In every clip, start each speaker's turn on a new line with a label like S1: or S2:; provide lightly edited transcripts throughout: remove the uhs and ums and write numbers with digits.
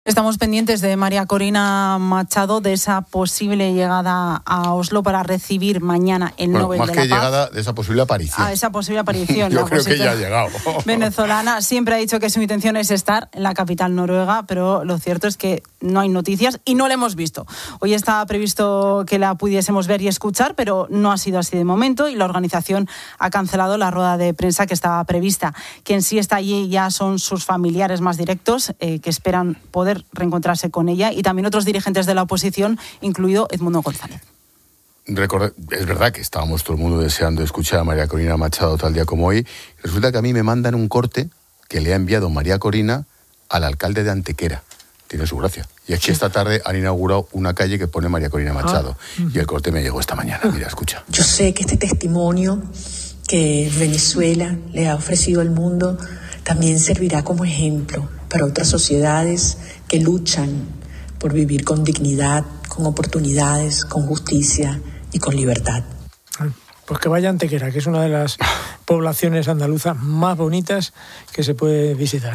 S1: Estamos pendientes de María Corina Machado, de esa posible llegada a Oslo para recibir mañana el Nobel de la Paz.
S2: Más que llegada, de esa posible aparición.
S1: Esa posible aparición.
S2: Yo creo que ya ha llegado.
S1: Venezolana siempre ha dicho que su intención es estar en la capital noruega, pero lo cierto es que no hay noticias y no la hemos visto. Hoy estaba previsto que la pudiésemos ver y escuchar, pero no ha sido así de momento y la organización ha cancelado la rueda de prensa que estaba prevista. Quien sí está allí ya son sus familiares más directos, que esperan poder reencontrarse con ella, y también otros dirigentes de la oposición, incluido Edmundo González.
S2: Es verdad que estábamos todo el mundo deseando escuchar a María Corina Machado tal día como hoy. Resulta que a mí me mandan un corte que le ha enviado María Corina al alcalde de Antequera. Tiene su gracia. Y es que esta tarde han inaugurado una calle que pone María Corina Machado. Y el corte me llegó esta mañana. Mira, escucha.
S3: Yo sé que este testimonio que Venezuela le ha ofrecido al mundo también servirá como ejemplo para otras sociedades que luchan por vivir con dignidad, con oportunidades, con justicia y con libertad.
S4: Pues que vaya a Antequera, que es una de las poblaciones andaluzas más bonitas que se puede visitar.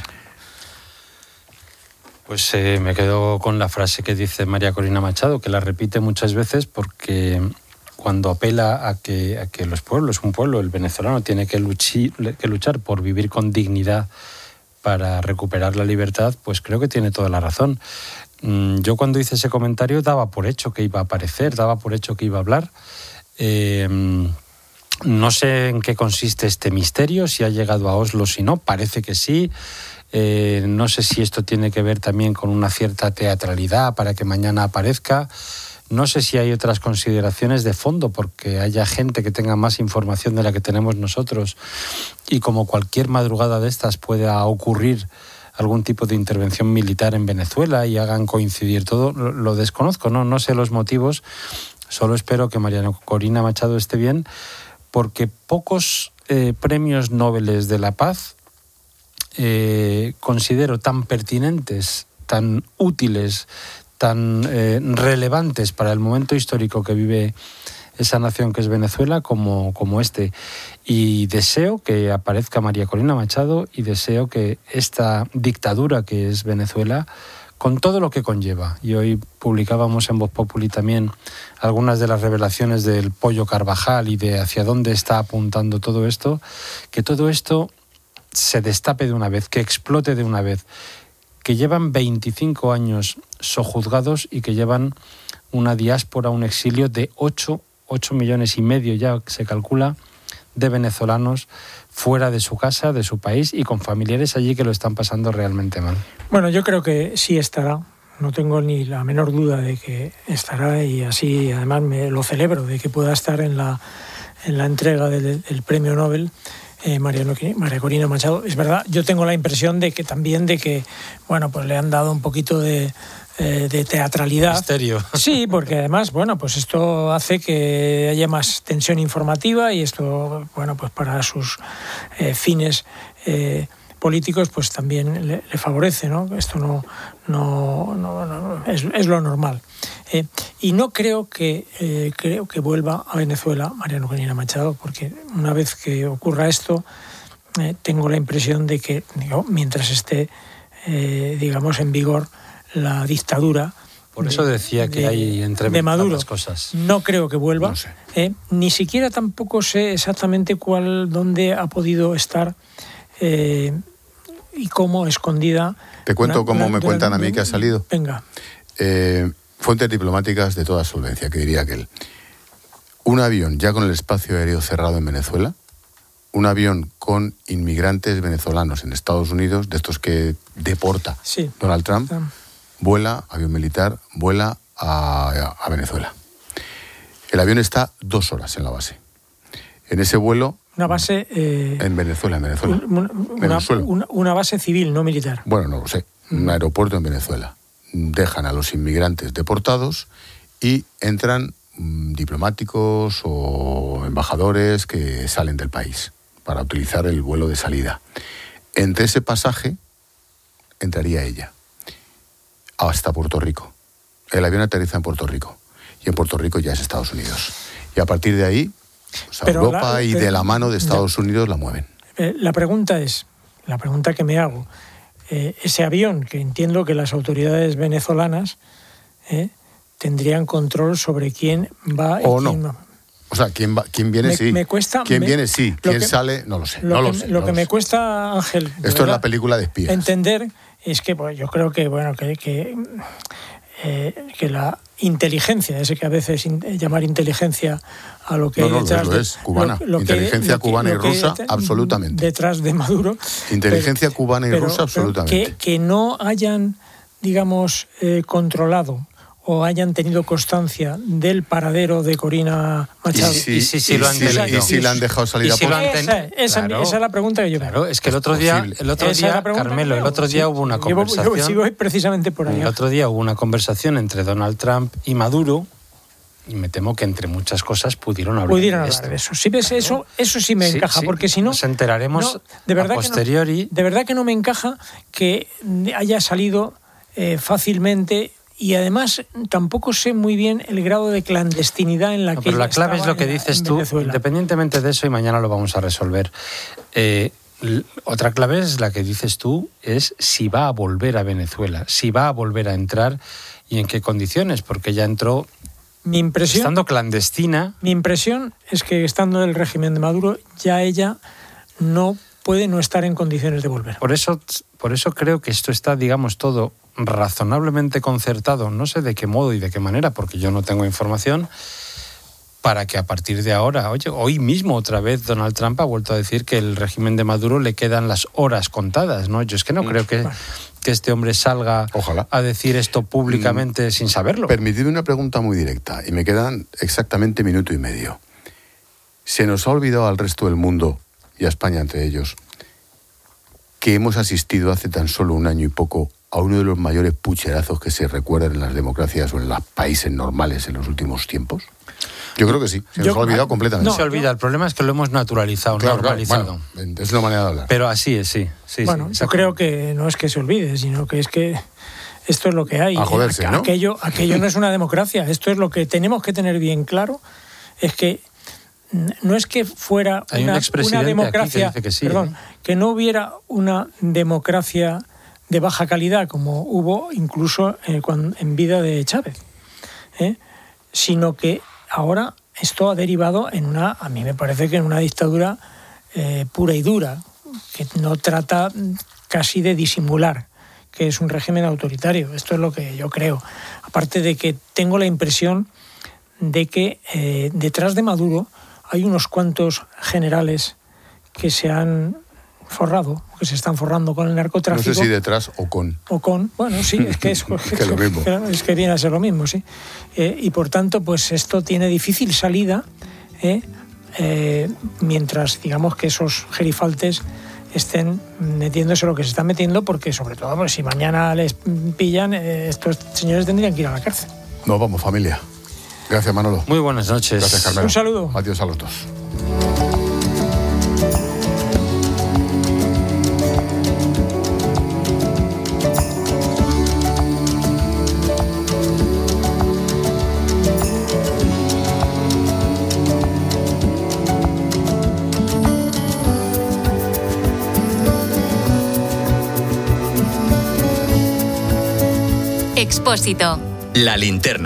S5: Pues me quedo con la frase que dice María Corina Machado, que la repite muchas veces porque cuando apela a que los pueblos, un pueblo, el venezolano, tiene que luchar por vivir con dignidad para recuperar la libertad, pues creo que tiene toda la razón. Yo cuando hice ese comentario daba por hecho que iba a aparecer, daba por hecho que iba a hablar. No sé en qué consiste este misterio, si ha llegado a Oslo, si no, parece que sí. No sé si esto tiene que ver también con una cierta teatralidad para que mañana aparezca. No sé si hay otras consideraciones de fondo, porque haya gente que tenga más información de la que tenemos nosotros y como cualquier madrugada de estas pueda ocurrir algún tipo de intervención militar en Venezuela y hagan coincidir todo, lo desconozco, no sé los motivos, solo espero que María Corina Machado esté bien, porque pocos premios Nobel de la Paz considero tan pertinentes, tan útiles, tan relevantes para el momento histórico que vive esa nación que es Venezuela como este. Y deseo que aparezca María Corina Machado y deseo que esta dictadura que es Venezuela, con todo lo que conlleva, y hoy publicábamos en Voz Populi también algunas de las revelaciones del Pollo Carvajal y de hacia dónde está apuntando todo esto, que todo esto se destape de una vez, que explote de una vez, que llevan 25 años sojuzgados y que llevan una diáspora, un exilio de 8 millones y medio, ya se calcula, de venezolanos fuera de su casa, de su país y con familiares allí que lo están pasando realmente mal.
S4: Bueno, yo creo que sí estará, no tengo ni la menor duda de que estará, y así además me lo celebro de que pueda estar en la entrega del premio Nobel. María Corina Machado. Es verdad, yo tengo la impresión de que también bueno, pues le han dado un poquito de teatralidad.
S5: Misterio.
S4: Sí, porque además, bueno, pues esto hace que haya más tensión informativa y esto, bueno, pues para sus fines políticos, pues también le favorece, ¿no? Esto no es lo normal. Y no creo que vuelva a Venezuela María Corina Machado, porque una vez que ocurra esto, tengo la impresión de que mientras esté, digamos, en vigor la dictadura.
S5: Por eso decía que hay entre
S4: Maduro,
S5: las cosas.
S4: No creo que vuelva.
S2: No sé.
S4: Ni siquiera tampoco sé exactamente dónde ha podido estar y cómo escondida.
S2: Te cuento cómo me cuentan a mí que ha salido.
S4: Venga.
S2: Fuentes diplomáticas de toda solvencia, que diría aquel. Un avión ya con el espacio aéreo cerrado en Venezuela, un avión con inmigrantes venezolanos en Estados Unidos, de estos que deporta Donald Trump, vuela, avión militar, vuela a Venezuela. El avión está 2 horas en la base. En ese vuelo...
S4: Una base...
S2: en Venezuela.
S4: Una base civil, no militar.
S2: Bueno, no lo sé. Un aeropuerto en Venezuela. Dejan a los inmigrantes deportados y entran diplomáticos o embajadores que salen del país para utilizar el vuelo de salida. Entre ese pasaje entraría ella hasta Puerto Rico. El avión aterriza en Puerto Rico y en Puerto Rico ya es Estados Unidos. Y a partir de ahí, pues a Europa y de la mano de Estados Unidos la mueven.
S4: La pregunta que me hago, ese avión, que entiendo que las autoridades venezolanas tendrían control sobre quién va
S2: o
S4: y
S2: no.
S4: quién no.
S2: O sea, quién viene, sí. ¿Quién viene, sí? ¿Quién sale? No lo sé.
S4: Lo que me cuesta, Ángel...
S2: Esto es la película de espías.
S4: Entender es que pues, yo creo que, bueno, que la inteligencia, ese que a veces llamar inteligencia a lo que hay detrás
S2: es cubana. Inteligencia cubana y rusa, absolutamente.
S4: Detrás de Maduro.
S2: Inteligencia cubana y rusa, absolutamente.
S4: Que no hayan, digamos, controlado o hayan tenido constancia del paradero de Corina Machado.
S5: Y si lo han tenido.
S2: Y si la han dejado salir a por...
S4: Esa es la pregunta que yo me hago.
S5: Claro, es que el otro día, Carmelo, el otro día hubo una conversación.
S4: Yo sigo precisamente por ahí.
S5: El otro día hubo una conversación entre Donald Trump y Maduro, y me temo que entre muchas cosas pudieron hablar de
S4: eso. Si ves eso sí me encaja, porque si no...
S5: Nos enteraremos
S4: de verdad
S5: a posteriori.
S4: De verdad que no me encaja que haya salido fácilmente... Y además tampoco sé muy bien el grado de clandestinidad en la que
S5: pero la clave es lo que dices tú,
S4: Venezuela.
S5: Independientemente de eso, y mañana lo vamos a resolver. Otra clave es la que dices tú, es si va a volver a Venezuela, si va a volver a entrar y en qué condiciones, porque ya entró estando clandestina.
S4: Mi impresión es que estando en el régimen de Maduro, ya ella no puede no estar en condiciones de volver.
S5: Por eso creo que esto está, digamos, todo razonablemente concertado, no sé de qué modo y de qué manera, porque yo no tengo información, para que a partir de ahora, hoy mismo otra vez Donald Trump ha vuelto a decir que el régimen de Maduro le quedan las horas contadas, ¿no? Yo es que no creo que este hombre salga a decir esto públicamente sin saberlo.
S2: Permitidme una pregunta muy directa, y me quedan exactamente minuto y medio. ¿Se nos ha olvidado al resto del mundo, y a España entre ellos, que hemos asistido hace tan solo un año y poco a uno de los mayores pucherazos que se recuerdan en las democracias o en los países normales en los últimos tiempos? Yo creo que sí, se nos ha olvidado completamente.
S5: No se olvida, el problema es que lo hemos naturalizado, normalizado.
S2: Bueno, es una manera de hablar.
S5: Pero así es, sí.
S4: Yo creo que no es que se olvide, sino que es que esto es lo que hay.
S2: A joderse, ¿no?
S4: Aquello no es una democracia. Esto es lo que tenemos que tener bien claro, es que no es que fuera una democracia,
S5: que sí,
S4: que no hubiera una democracia de baja calidad como hubo incluso en vida de Chávez, sino que ahora esto ha derivado a mí me parece que en una dictadura pura y dura, que no trata casi de disimular que es un régimen autoritario. Esto es lo que yo creo. Aparte de que tengo la impresión de que detrás de Maduro hay unos cuantos generales que se han forrado, que se están forrando con el narcotráfico.
S2: No sé si detrás o con.
S4: Bueno, sí, es que es,
S2: es lo mismo.
S4: Es que viene a ser lo mismo, sí. Y por tanto, pues esto tiene difícil salida, mientras, digamos, que esos gerifaltes estén metiéndose lo que se están metiendo, porque sobre todo, pues, si mañana les pillan, estos señores tendrían que ir a la cárcel.
S2: Nos vamos, familia. Gracias, Manolo.
S5: Muy buenas noches.
S2: Gracias, Carmelo.
S4: Un saludo.
S2: Adiós a los dos.
S6: Expósito. La linterna.